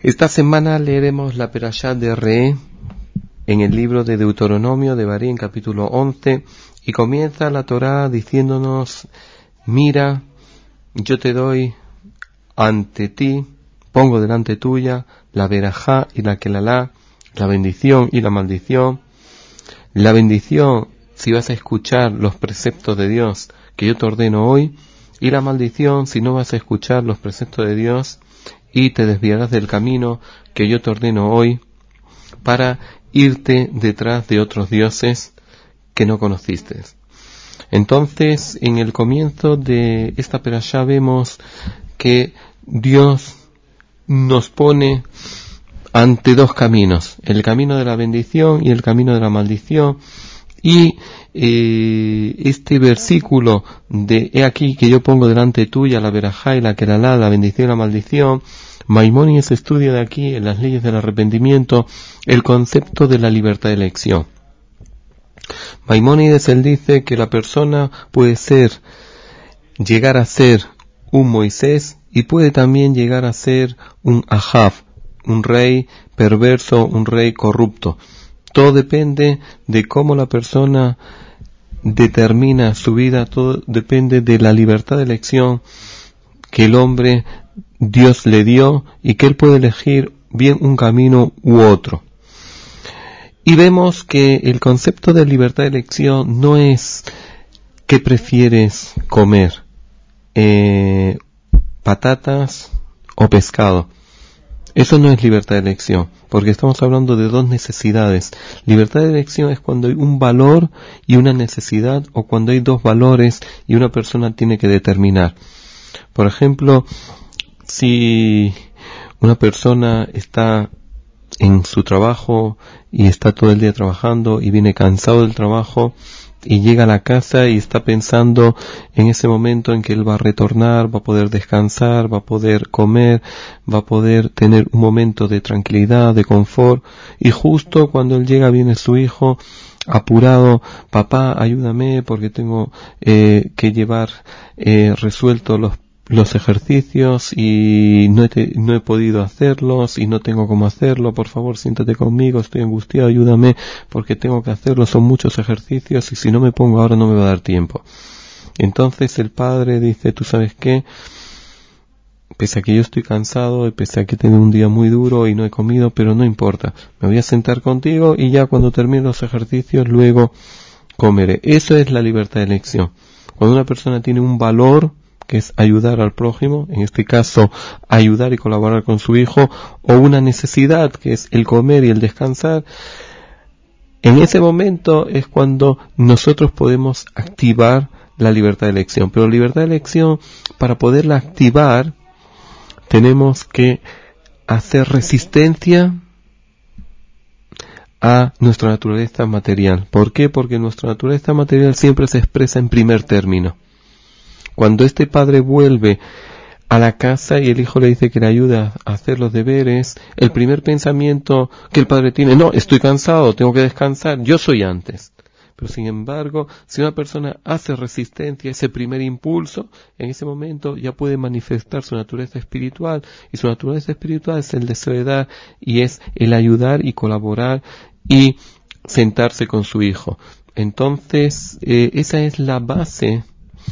Esta semana leeremos la Perashá de Re en el libro de Deuteronomio de Barí, en capítulo 11, y comienza la Torá diciéndonos: mira, yo te doy ante ti, pongo delante tuya la verajá y la kelalá, la bendición y la maldición. La bendición si vas a escuchar los preceptos de Dios que yo te ordeno hoy, y la maldición si no vas a escuchar los preceptos de Dios y te desviarás del camino que yo te ordeno hoy para irte detrás de otros dioses que no conociste. Entonces, en el comienzo de esta perashá vemos que Dios nos pone ante dos caminos, el camino de la bendición y el camino de la maldición. Y este versículo de he aquí que yo pongo delante tuya la verajá y la kelalá, la bendición y la maldición, Maimónides estudia de aquí en las leyes del arrepentimiento el concepto de la libertad de elección. Maimónides él dice que la persona puede llegar a ser un Moisés y puede también llegar a ser un Ahab, un rey perverso, un rey corrupto. Todo depende de cómo la persona determina su vida, todo depende de la libertad de elección que el hombre, Dios le dio, y que él puede elegir bien un camino u otro. Y vemos que el concepto de libertad de elección no es qué prefieres comer, patatas o pescado. Eso no es libertad de elección, porque estamos hablando de dos necesidades. Libertad de elección es cuando hay un valor y una necesidad, o cuando hay dos valores y una persona tiene que determinar. Por ejemplo, si una persona está en su trabajo y está todo el día trabajando y viene cansado del trabajo y llega a la casa y está pensando en ese momento en que él va a retornar, va a poder descansar, va a poder comer, va a poder tener un momento de tranquilidad, de confort, y justo cuando él llega viene su hijo apurado: papá, ayúdame porque tengo que llevar resuelto los ejercicios y no he podido hacerlos y no tengo cómo hacerlo, por favor siéntate conmigo, estoy angustiado, ayúdame porque tengo que hacerlo, son muchos ejercicios y si no me pongo ahora no me va a dar tiempo. Entonces el padre dice: ¿tú sabes qué? Pese a que yo estoy cansado y pese a que he tenido un día muy duro y no he comido, pero no importa, me voy a sentar contigo y ya cuando termine los ejercicios luego comeré. Eso es la libertad de elección. Cuando una persona tiene un valor, que es ayudar al prójimo, en este caso ayudar y colaborar con su hijo, o una necesidad que es el comer y el descansar, en ese momento es cuando nosotros podemos activar la libertad de elección. Pero libertad de elección, para poderla activar, tenemos que hacer resistencia a nuestra naturaleza material. ¿Por qué? Porque nuestra naturaleza material siempre se expresa en primer término. Cuando este padre vuelve a la casa y el hijo le dice que le ayuda a hacer los deberes, el primer pensamiento que el padre tiene: no, estoy cansado, tengo que descansar, yo soy antes. Pero sin embargo, si una persona hace resistencia a ese primer impulso, en ese momento ya puede manifestar su naturaleza espiritual, y su naturaleza espiritual es el deseo de dar, y es el ayudar y colaborar y sentarse con su hijo. Entonces, esa es la base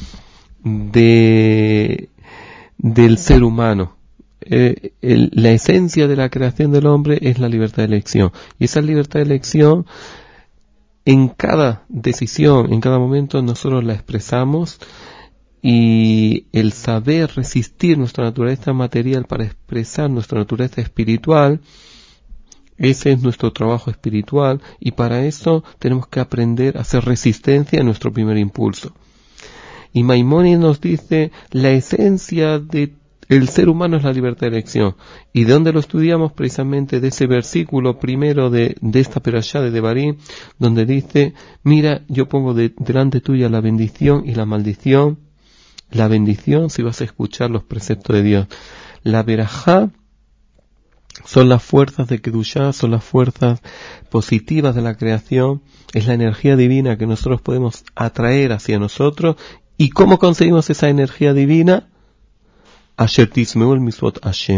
del ser humano. La esencia de la creación del hombre es la libertad de elección, y esa libertad de elección en cada decisión, en cada momento nosotros la expresamos, y el saber resistir nuestra naturaleza material para expresar nuestra naturaleza espiritual, ese es nuestro trabajo espiritual, y para eso tenemos que aprender a hacer resistencia a nuestro primer impulso. Y Maimónides nos dice: la esencia del ser humano es la libertad de elección. ¿Y de dónde lo estudiamos? Precisamente de ese versículo primero de esta perashá de Devarim, donde dice: mira, yo pongo delante tuya la bendición y la maldición. La bendición si vas a escuchar los preceptos de Dios. La verajá son las fuerzas de Kedushá, son las fuerzas positivas de la creación, es la energía divina que nosotros podemos atraer hacia nosotros. ¿Y cómo conseguimos esa energía divina? Asher tismeul mitzvot Hashem,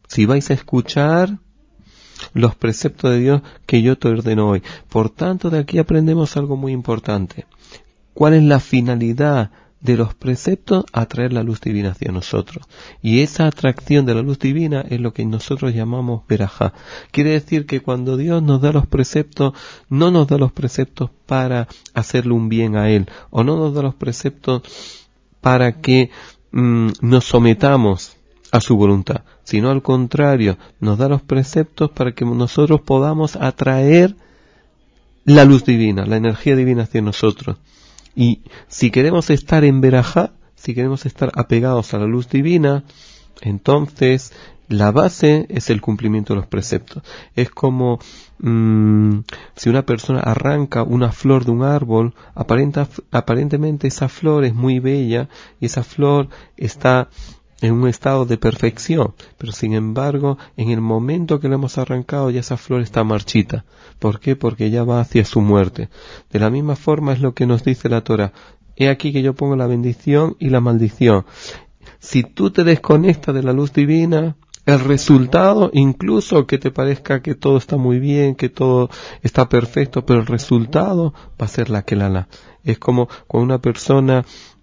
si vais a escuchar los preceptos de Dios que yo te ordeno hoy. Por tanto, de aquí aprendemos algo muy importante. ¿Cuál es la finalidad de los preceptos? Atraer la luz divina hacia nosotros. Y esa atracción de la luz divina es lo que nosotros llamamos verajá. Quiere decir que cuando Dios nos da los preceptos, no nos da los preceptos para hacerle un bien a Él, o no nos da los preceptos para que nos sometamos a su voluntad, sino al contrario, nos da los preceptos para que nosotros podamos atraer la luz divina, la energía divina hacia nosotros. Y si queremos estar en verajá, si queremos estar apegados a la luz divina, entonces la base es el cumplimiento de los preceptos. Es como si una persona arranca una flor de un árbol, aparentemente esa flor es muy bella y esa flor está en un estado de perfección, pero sin embargo, en el momento que la hemos arrancado ya esa flor está marchita. ¿Por qué? Porque ya va hacia su muerte. De la misma forma es lo que nos dice la Torá. He aquí que yo pongo la bendición y la maldición. Si tú te desconectas de la luz divina, el resultado, incluso que te parezca que todo está muy bien, que todo está perfecto, pero el resultado va a ser la Kelala. Es como cuando una persona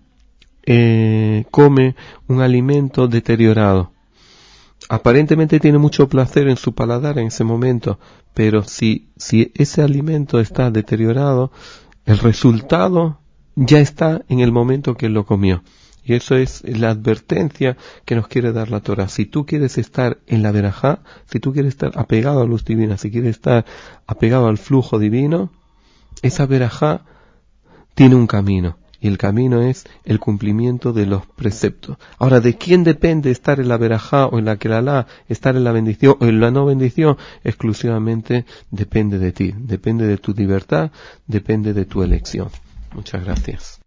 come un alimento deteriorado. Aparentemente tiene mucho placer en su paladar en ese momento, pero si ese alimento está deteriorado, el resultado ya está en el momento que él lo comió. Y eso es la advertencia que nos quiere dar la Torá. Si tú quieres estar en la verajá, si tú quieres estar apegado a la luz divina, si quieres estar apegado al flujo divino, esa verajá tiene un camino. Y el camino es el cumplimiento de los preceptos. Ahora, ¿de quién depende estar en la verajá o en la kelalá, estar en la bendición o en la no bendición? Exclusivamente depende de ti, depende de tu libertad, depende de tu elección. Muchas gracias.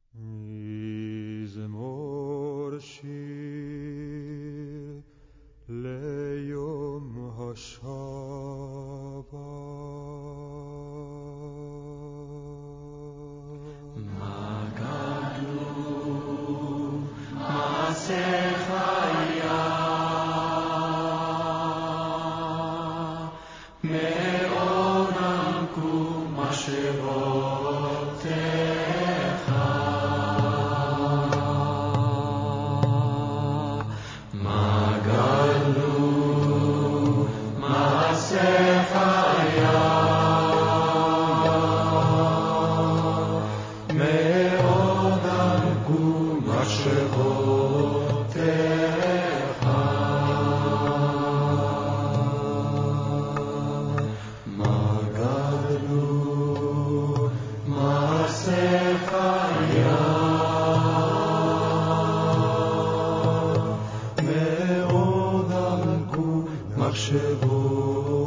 מחשבותיך